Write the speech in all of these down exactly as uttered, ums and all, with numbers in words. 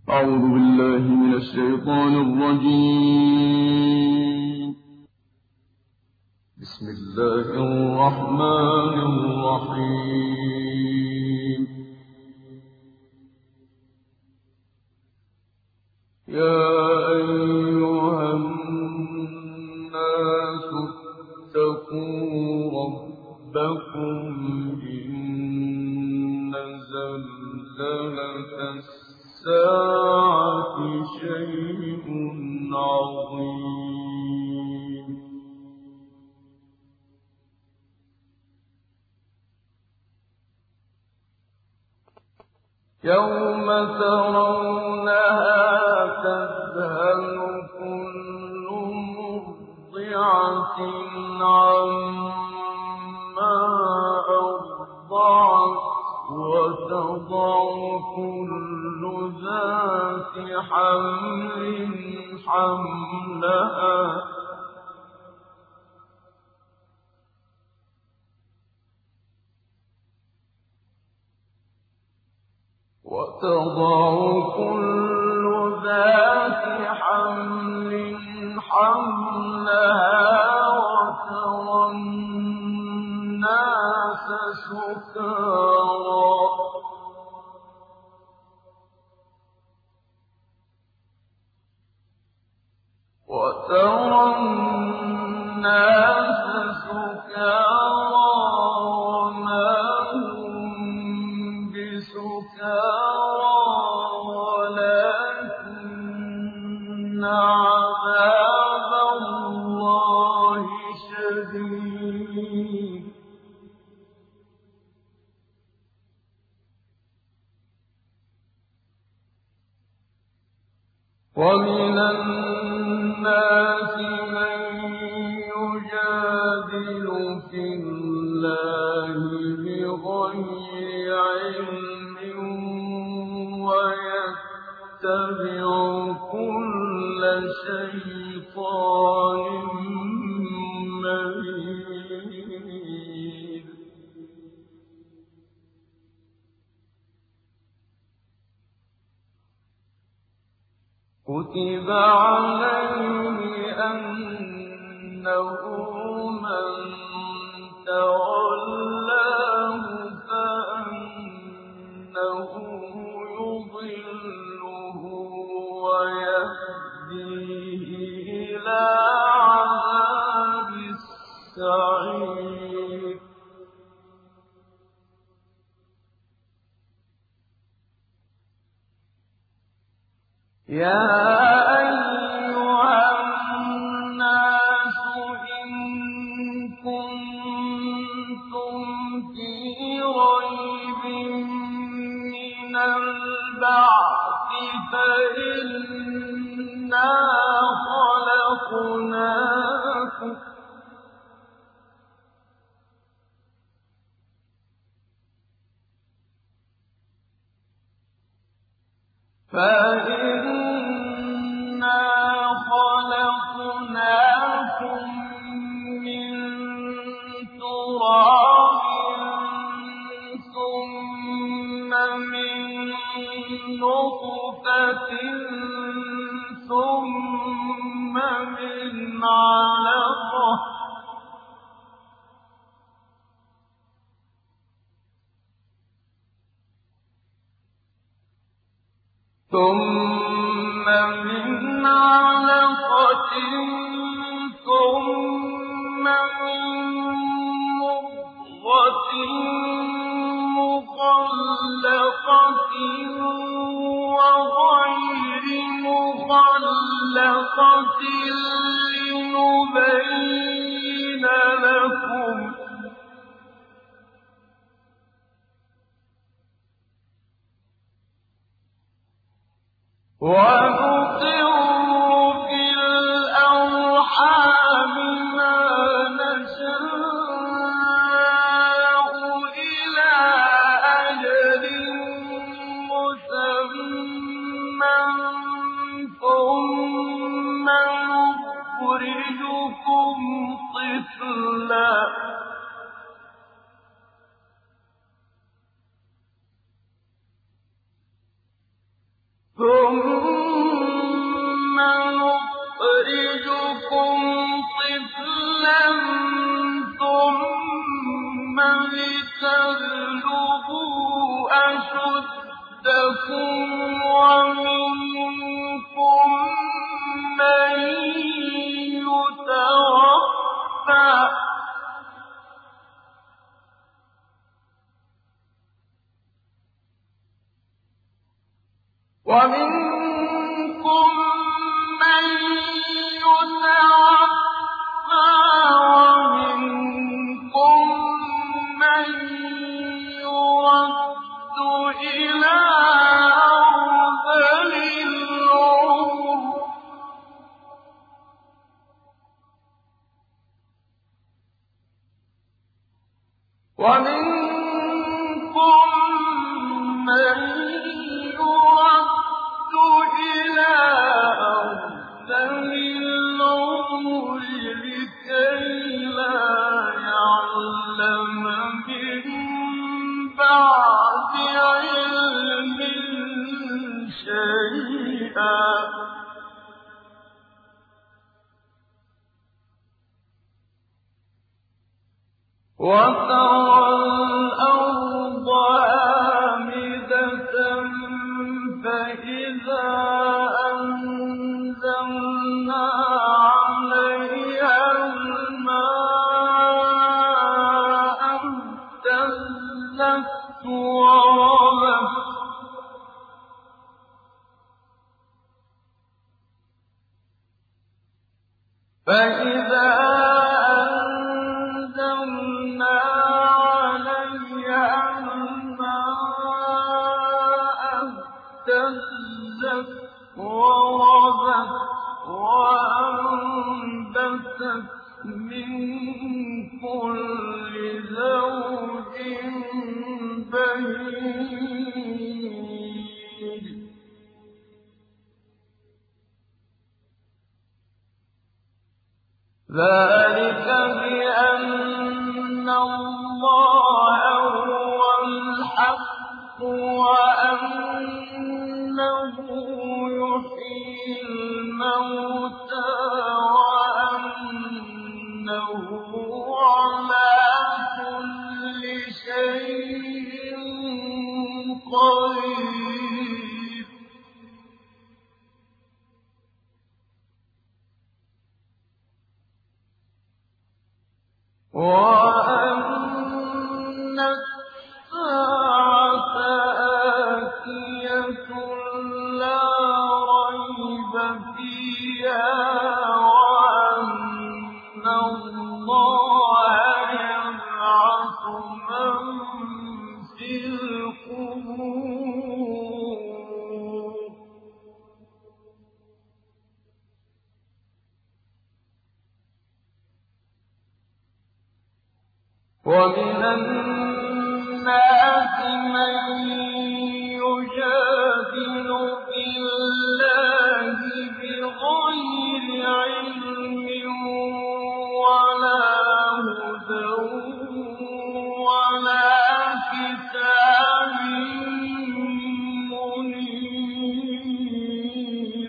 أعوذ بالله من الشيطان الرجيم. بسم الله الرحمن الرحيم. يا أيها الناس اتقوا ربكم إن زلزلة الساعة شيء عظيم. يوم ترونها تذهل كل مرضعة عما أرضعت وتضع كل ذات حمل حملها وتضع كل ذات حمل حملها وترى الناس سكارى وترى الناس سكارى وما هم بسكارى ولكن عذاب الله شديد. ومن الناس من يجادل في الله بغير علم ويتبع كل شيطان مريد. كتب عليه أنه من تولاه فأنه يضله ويهديه إلى عذاب السعير. يا أيها الناس إن كنتم في ريب من البعث فإنا خلقناكم فإنا خلقناكم من تراب ثم من نطفة ثم من علقة ثم من علقة ثم من مضغة مخلقة وغير مخلقة لنبين لكم ونقر في الأرحام ما نشاء إلى أجل مسمى ثم نخرجكم طفلا ثم ثُمَّ نُخْرِجُكُمْ طِفْلًا ثُمَّ لِتَبْلُغُوا أَشُدَّكُمْ وَمِنكُم مَّن يُتَوَفَّىٰ وَمِنكُم مَّن يُرَدُّ إِلَىٰ أَرْذَلِ الْعُمُرِ ۗ وَمِنكُم مَّن يُرَدُّ إِلَىٰ أَرْذَلِ الْعُمُرِ لِكَيْلَا يَعْلَمَ مِن بَعْدِ عِلْمٍ شَيْئًا ۚ وَتَرَى الْأَرْضَ هَامِدَةً فَإِذَا أَنزَلْنَا عَلَيْهَا الْمَاءَ اهْتَزَّتْ وَرَبَتْ ۚ فَإِذَا أَنزَلْنَا عَلَيْهَا الْمَاءَ اهْتَزَّتْ وَرَبَتْ وَأَنبَتَتْ مِن كُلِّ زَوْجٍ بَهِيجٍ ذَٰلِكَ بِأَنَّ اللَّهَ هُوَ الْحَقُّ وَأَنَّهُ يُحْيِي الْمَوْتَىٰ وَأَنَّهُ عَلَىٰ كُلِّ شَيْءٍ قَدِيرٌ وَأَنَّ السَّاعَةَ آتِيَةٌ لَّا رَيْبَ فِيهَا وَأَنَّ اللَّهَ يَبْعَثُ مَن فِي الْقُبُورِ ۚ وَمِنَ النَّاسِ مَن يُجَادِلُ فِي اللَّهِ بِغَيْرِ عِلْمٍ وَلَا هُدًى وَلَا كِتَابٍ مُّنِيرٍ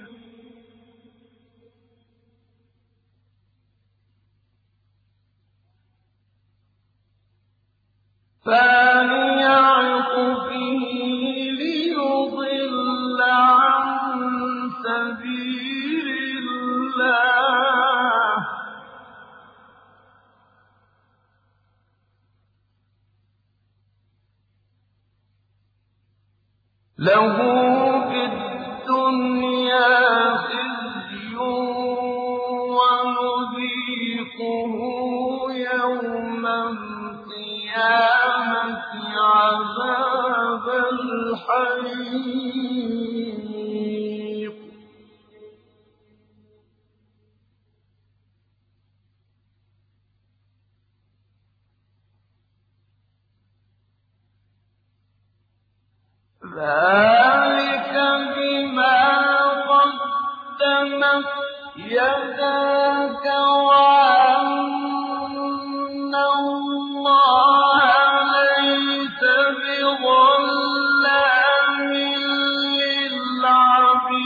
ثَانِيَ عِطْفِهِ لِيُضِلَّ عَن سَبِيلِ اللَّهِ ۖ لَهُ فِي الدُّنْيَا خِزْيٌ وَنُذِيقُهُ يَوْمَ الْقِيَامَةِ عَذَابَ الْحَرِيقِ ذَٰلِكَ بِمَا قَدَّمَتْ يَدَاكَ وَأَنَّ اللَّهَ لَيْسَ بِظَلَّامٍ لِّلْعَبِيدِ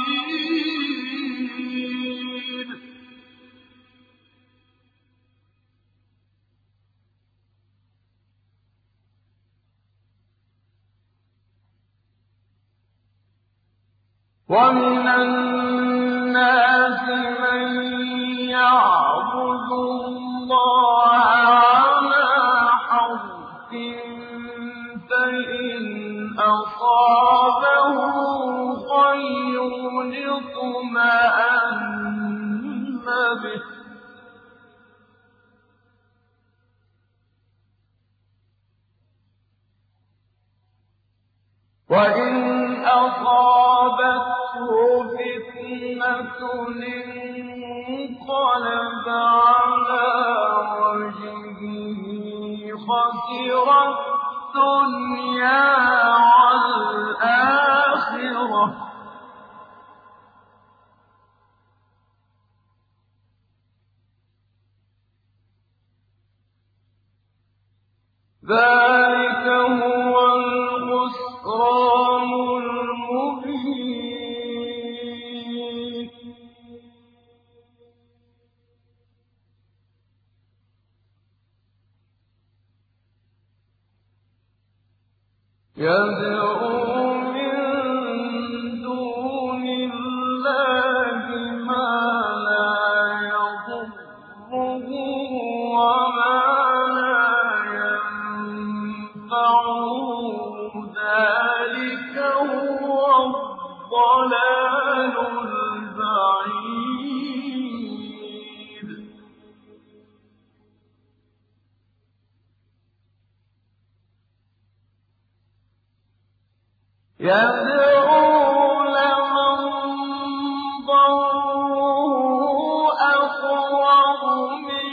وَمِنَ النَّاسِ مَن يَعْبُدُ اللَّهَ عَلَىٰ حَرْفٍ فَإِنْ أَصَابَهُ خَيْرٌ اطْمَأَنَّ بِهِ ۖ وَإِنْ أَصَابَتْهُ فِتْنَةٌ انقَلَبَ عَلَىٰ وَجْهِهِ خَسِرَ الدُّنْيَا وَالْآخِرَةَ ۚ ذَٰلِكَ هُوَ الْخُسْرَانُ الْمُبِينُ. يَدْعُو مِن دُونِ اللَّهِ مَا لَا يَضُرُّهُ وَمَا لَا يَنفَعُهُ ۚ ذَٰلِكَ هُوَ الضَّلَالُ الْبَعِيدُ. يَدْعُو لَمَن ضَرُّهُ أَقْرَبُ مِن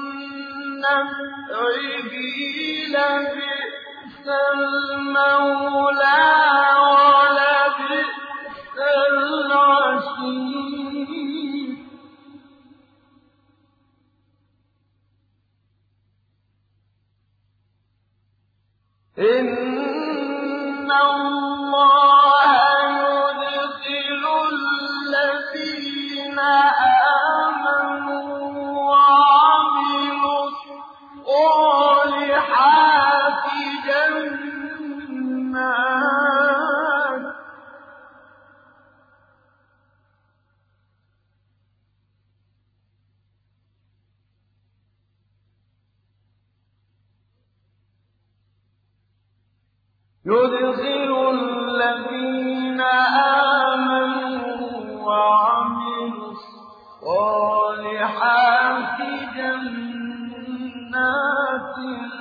نَّفْعِهِ ۚ لَبِئْسَ الْمَوْلَىٰ وَلَبِئْسَ الْعَشِيرُ. إِنَّ اللَّهَ يُدْخِلُ الَّذِينَ آمَنُوا وَعَمِلُوا الصَّالِحَاتِ جَنَّاتٍ يُدْخِلُ الَّذِينَ آمَنُوا وَعَمِلُوا الصَّالِحَاتِ جَنَّاتٍ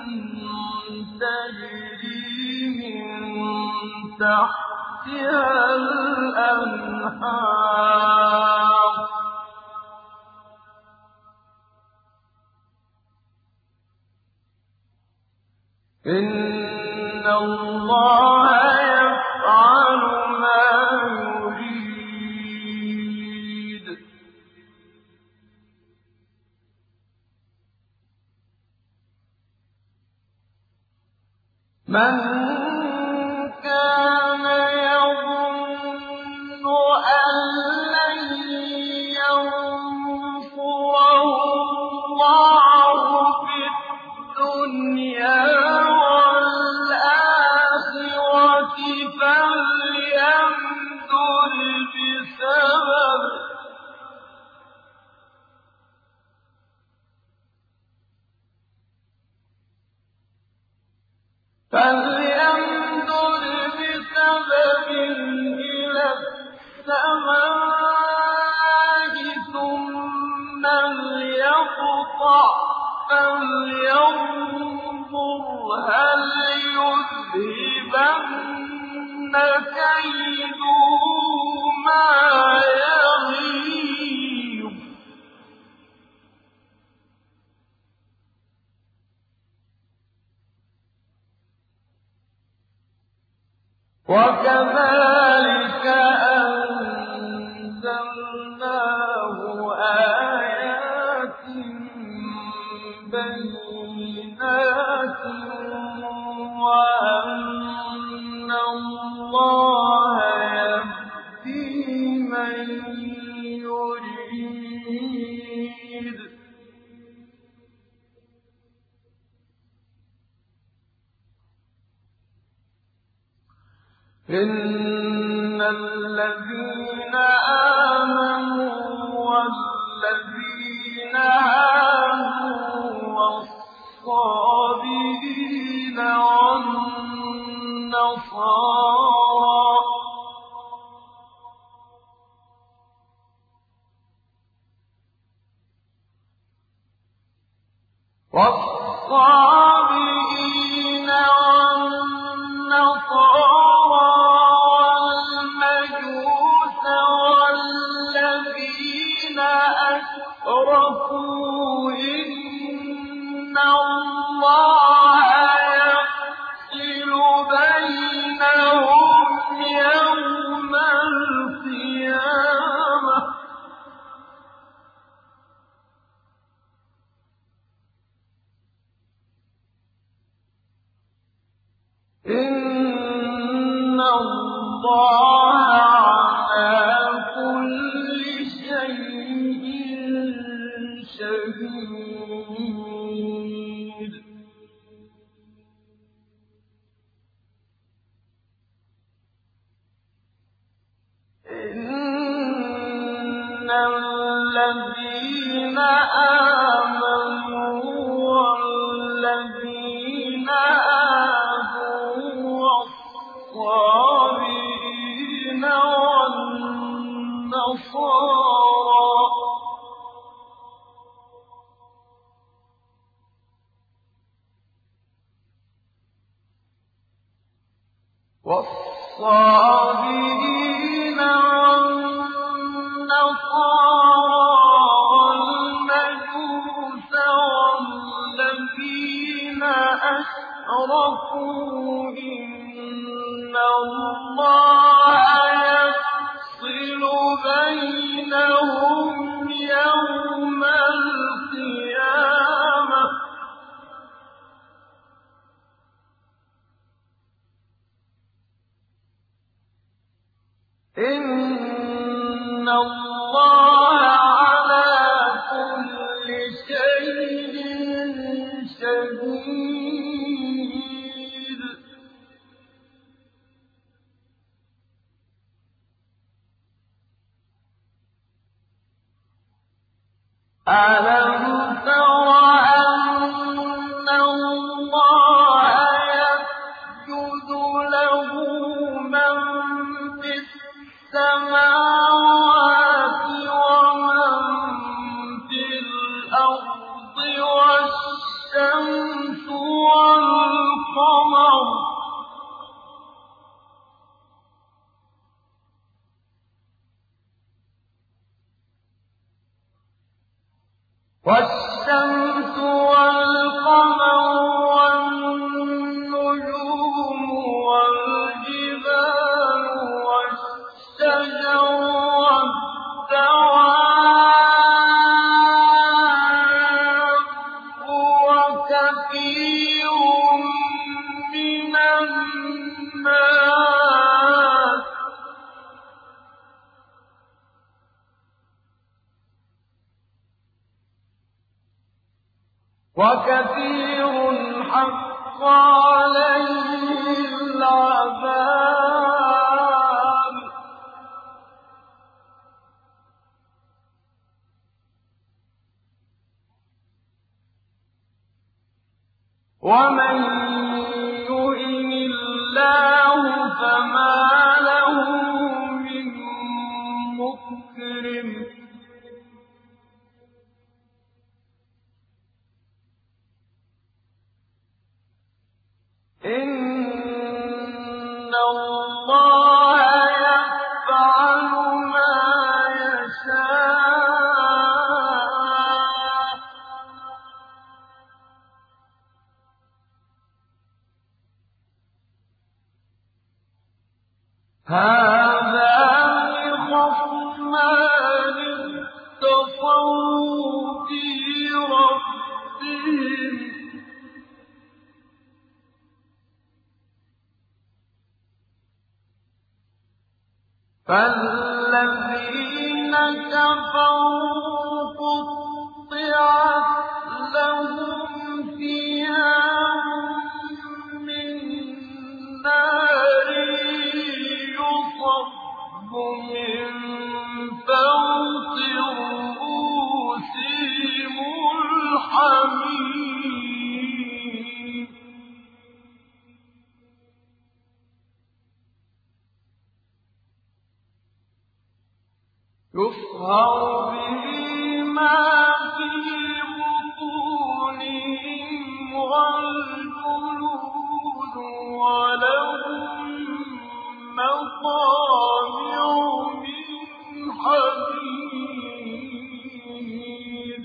تَجْرِي مِن تَحْتِهَا الْأَنْهَارُ ۚ إِنَّ اللَّهَ يَفْعَلُ مَا يُرِيدُ. مَن كَانَ يَظُنُّ أَن لَّن يَنصُرَهُ اللَّهُ فِي الدُّنْيَا وَالْآخِرَةِ فَلْيَمْدُدْ بِسَبَبٍ إِلَى السَّمَاءِ ثُمَّ لْيَقْطَعْ فَلْيَنظُرْ هَلْ يُذْهِبَنَّ كَيْدُهُ مَا يَغِيظُ. وَكَذَٰلِكَ أَنزَلْنَاهُ آيَاتٍ بَيِّنَاتٍ وَأَنَّ اللَّهَ يَهْدِي مَن يُرِيدُ. إِنَّ الذين آمنوا والذين هادوا والصابئين والنصارى والصابئين والنصارى والمجوس والذين أشركوا إن الله يفصل بينهم يوم القيامة إن الله على كل شيء شهيد إن الذين آمنوا والذين والصابئين والنصارى والصابئين والنصارى والمجوس والذين أشركوا إن الله يفصل بينهم يوم القيامة إن الله على كل شيء شهيد ألم تر أن الله يسجد له من في السماوات ومن في الأرض والشمس والقمر والشمس والقمر والنجوم والجبال والشجر والدواب وكثير من الناس وكثير حق عليه العذاب ومن يهن الله فما له من مكرم إن الله يفعل ما يشاء هذان خصمان اختصموا في ربهم فالذين كفروا قطعت لهم ثياب من نار يصب من فوق رؤوسهم الحميم يصهر به ما في بطونهم والجلود ولهم مقامع من حديد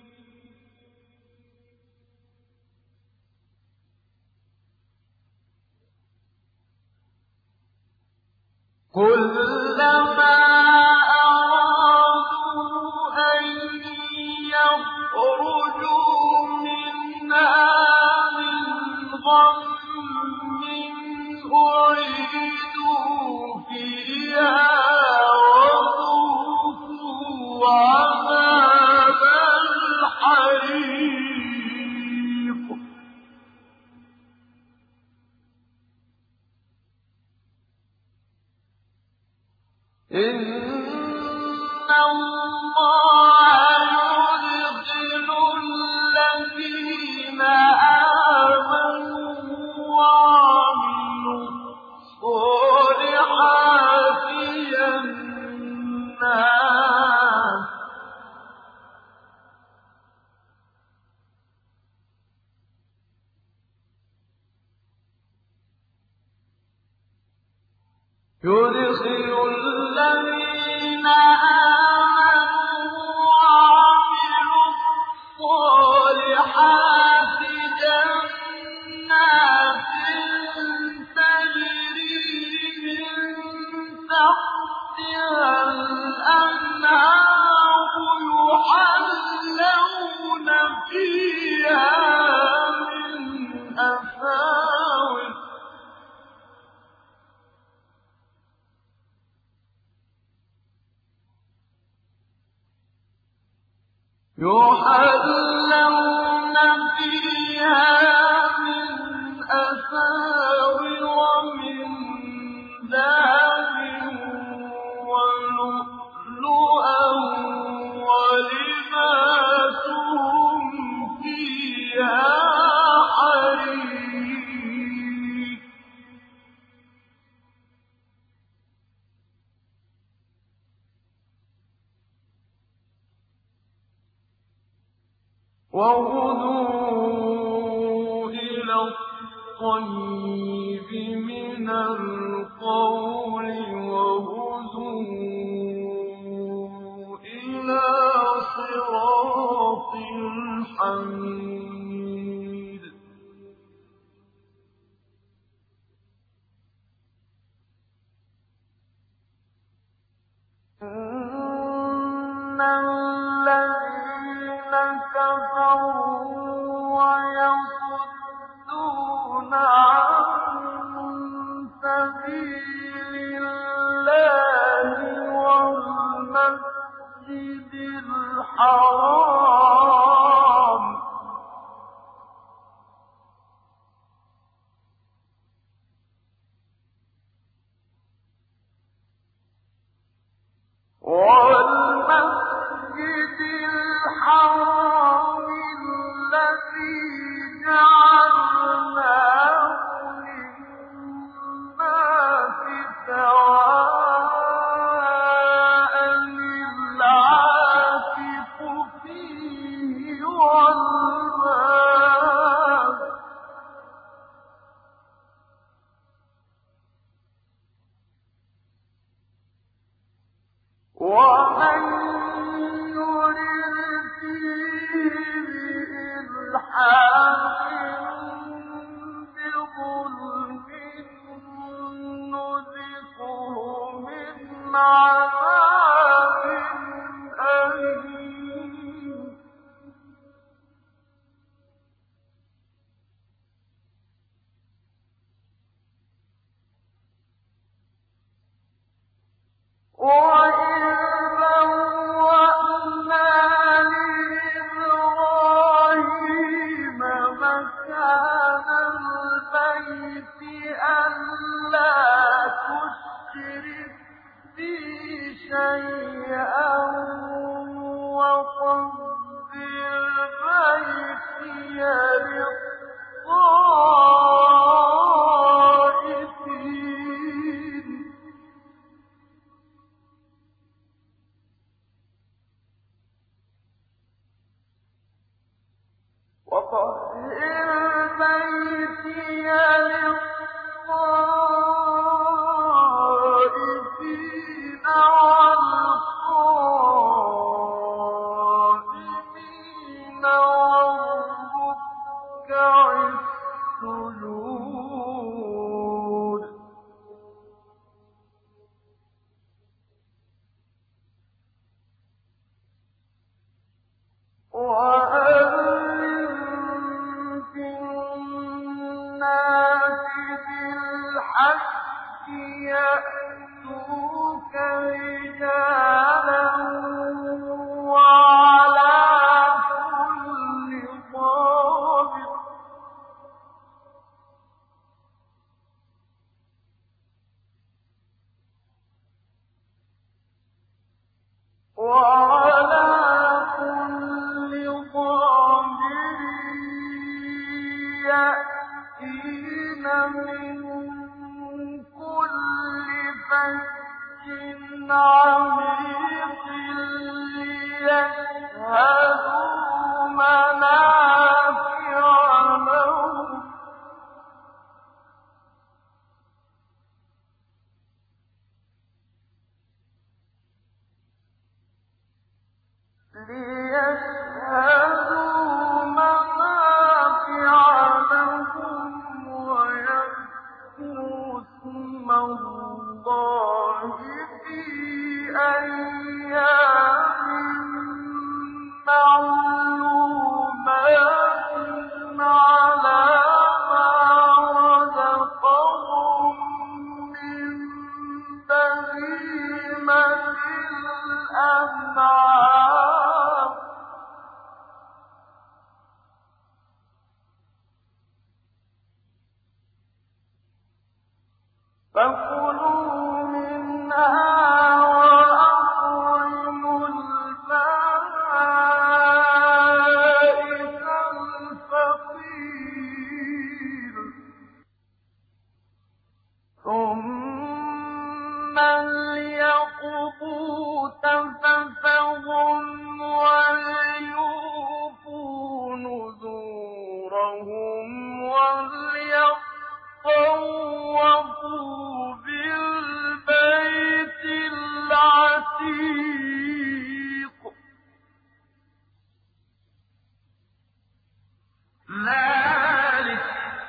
كلما يخرجوا منها من غم أعيدوا فيها وذوقوا عذاب الحريق إن الله يدخل الذين آمنوا وعملوا الصالحات جنات يدخل الذين آمنوا وعملوا الصالحات جنات تجري من تحتها الأنهار يحلون فيها من أساور يحلون فيها من أساور من ذهب ولؤلؤا ولباسهم فيها حرير وهدوا إلى الطيب من القول وهدوا إلى صراط الحميد إن الذين كفروا ويصدون عن سبيل الله والمسجد الحرام والمسجد الحرام الذي جعلناه للناس سواء العاكف فيه والباد ومن يرد فيه بإلحاد بظلم نذقه من عذاب أليم وإذ بوأنا لإبراهيم مكان البيت ألا تشرك بي شيئا وطهر بيتي للطائفين وطهر بيتي للطائفين والقائمين والركع السجود وأذن في الناس بالحج يأتوك رجالا وعلى كل ضامر وعلى كل ضامر يأتين من كل فج عميق ليشهدوا منافع لهم ليشهدوا منافع لهم ويذكروا اسم الله في أيام معلومات على ما رزقهم من بهيمة الأنعام فكلوا منها وأطعموا البائس الفقير ثم ليقضوا تفثهم وليوفوا نذورهم وليطوفوا بالبيت العتيق ذلك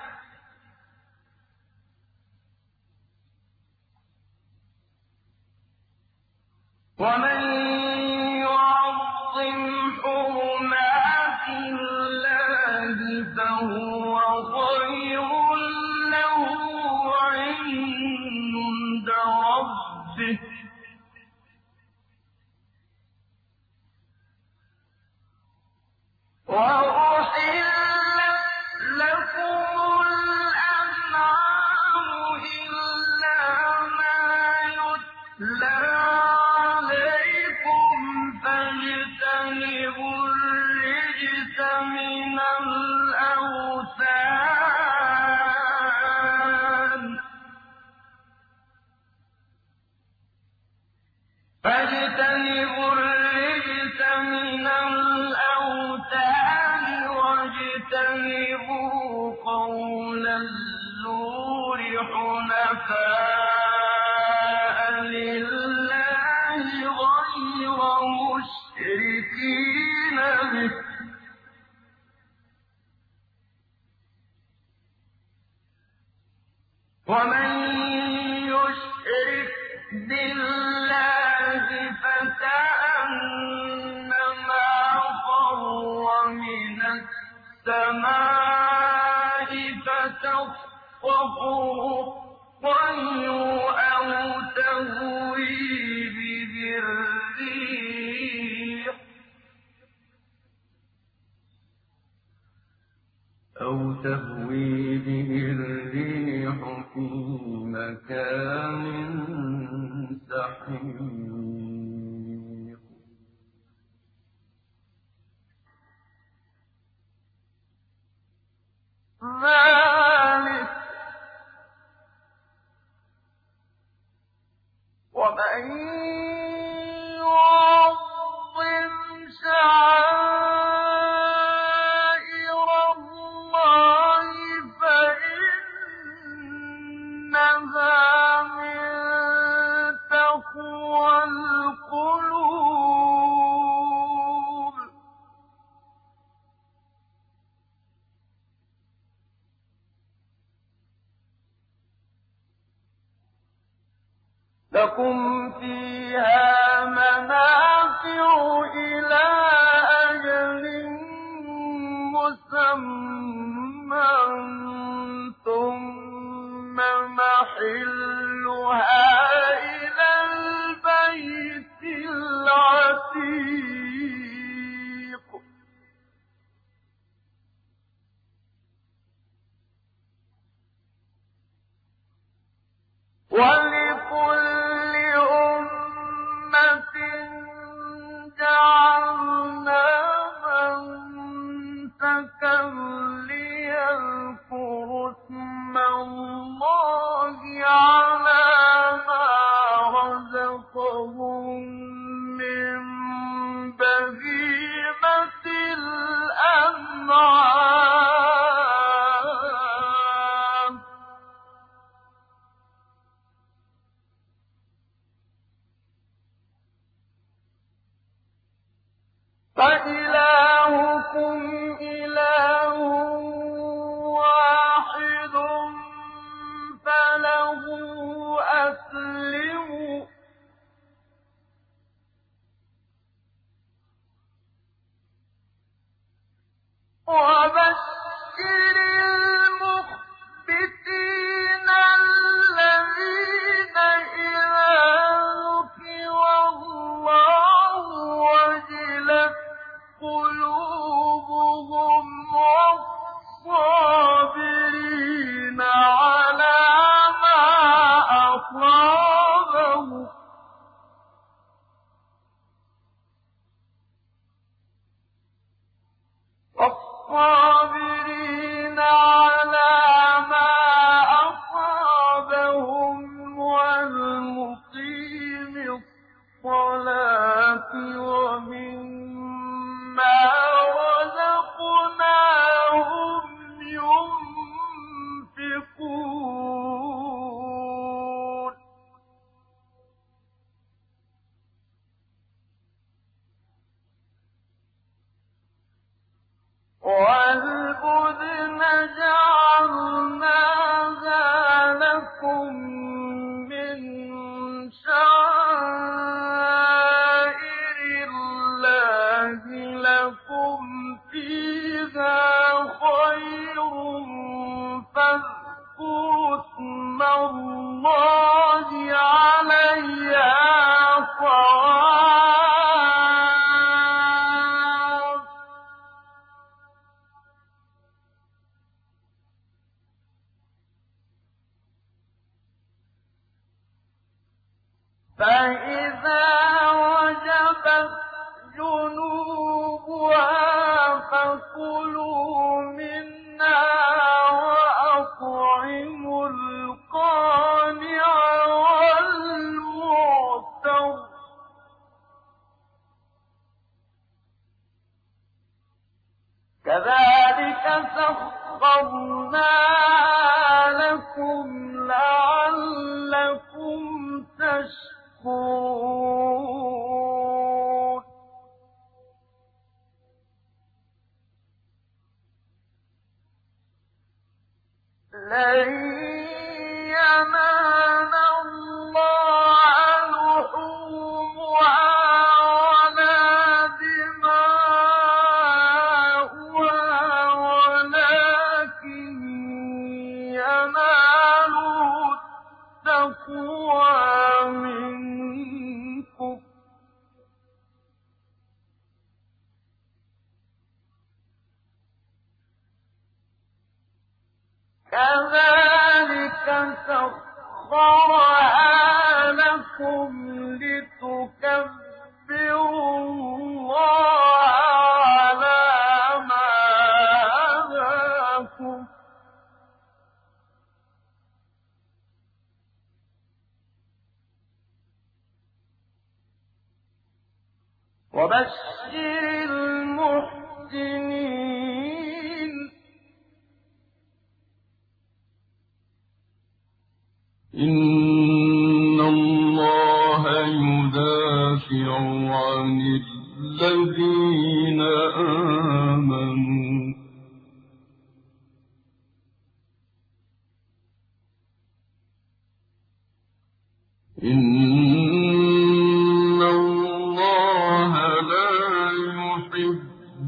ومن يعظم حرمات الله فهو خير له عند ربه وأحلت لكم الأنعام إلا ما يتلى عليكم فاجتنبوا الرجس من الأوثان فاجتنبوا الرجس من الأوثان واجتنبوا قول الزور حنفاء لله غير مشركين به ومن يشرك بالله فكأنما خر من السماء فتخطفه الطير أو تهوي به الريح أو تهوي به الريح في مكان سحيق لكم فيها منافع إلى أجل مسمى ثم محلها إلى البيت العتيق ولكل أمة جعلنا منسكا ليذكروا اسم الله على ما رزقهم من بهيمة الأنعام فإلهكم إله واحد فله أسلموا وبشر المخبتين الذين إذا ذكر الله وجلت قلوبهم والصابرين على ما أصابهم والصابرين على ما أصابهم والمقيم الصلاة ومما رزقناهم ينفقون والبدن جعلناها لكم من شعائر الله لكم فيها خير فاذكروا اسم الله عليها صواف فإذا وجبت جنوبها فكلوا منها وأطعموا القانع والمعتر كذلك سخرناها لكم لعلكم تشكرون لن ينال الله لحومها ولا دماؤها ولكن يناله التقوى منكم كذلك سخرها لكم لتكبروا الله على ما هداكم وبشر المحسنين إن الله يدافع عن الذين آمنوا إن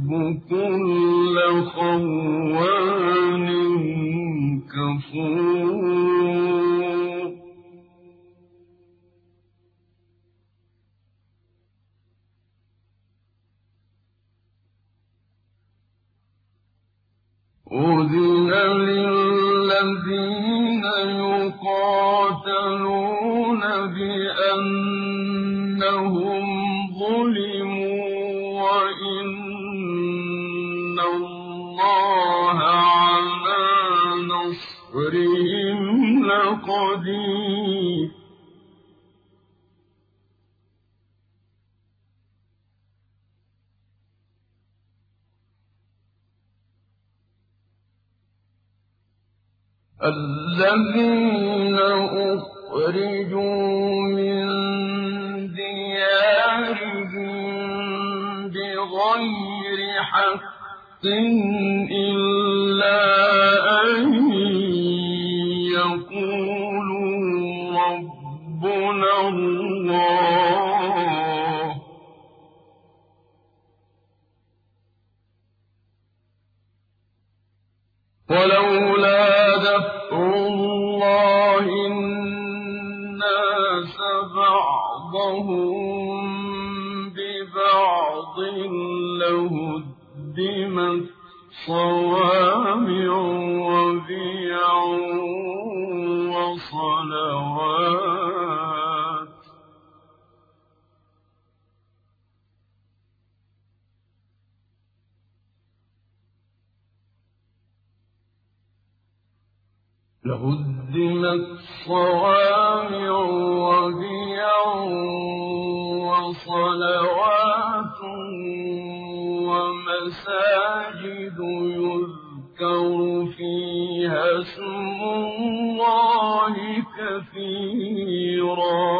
كل خوان كفور أذن للذين يقاتلون بأنهم ظلموا وإن الله على نصرهم لقدير الذين أخرجوا من ديارهم بغير حق إلا أن يقولوا ربنا الله ولولا دفع الله الناس بعضهم ببعض لهدمت صوامع وبيع وصلوات لهدمت صوامع وبيع وصلوات ومساجد يذكر فيها اسم الله كثيرا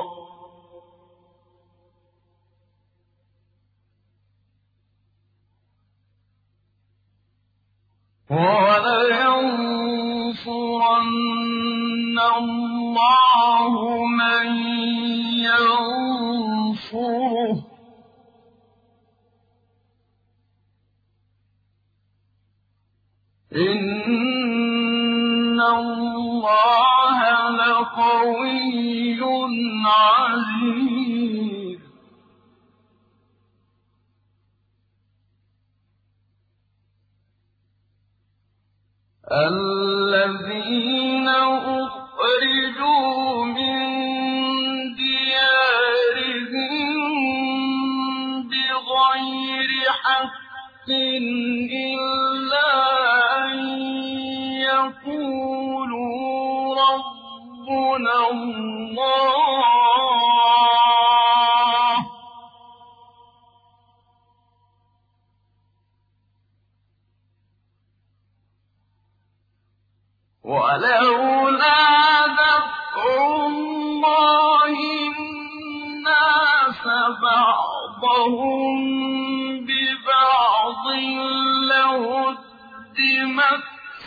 ولينصرن الله من ينصره إن الله لقوي عزيز الذين أخرجوا من ديارهم بغير حق إلا أن يقولوا ربنا الله ولولا دفع الله الناس بعضهم ببعض لهدمت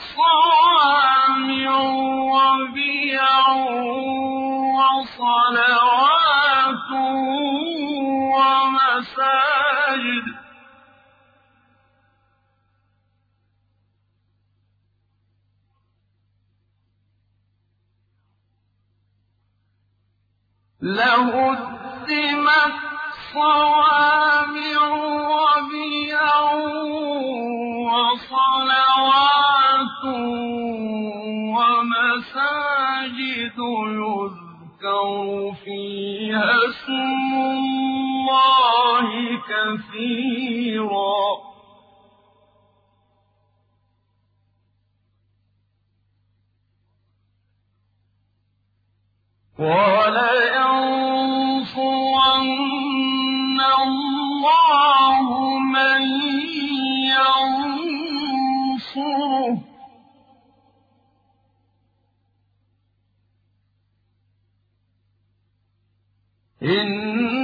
صوامع وبيع وصلوات ومساجد لهدمت صوامع وبيع وصلوات ومساجد يذكر فيها اسم الله كثيرا ولينصرن الله من ينصره إن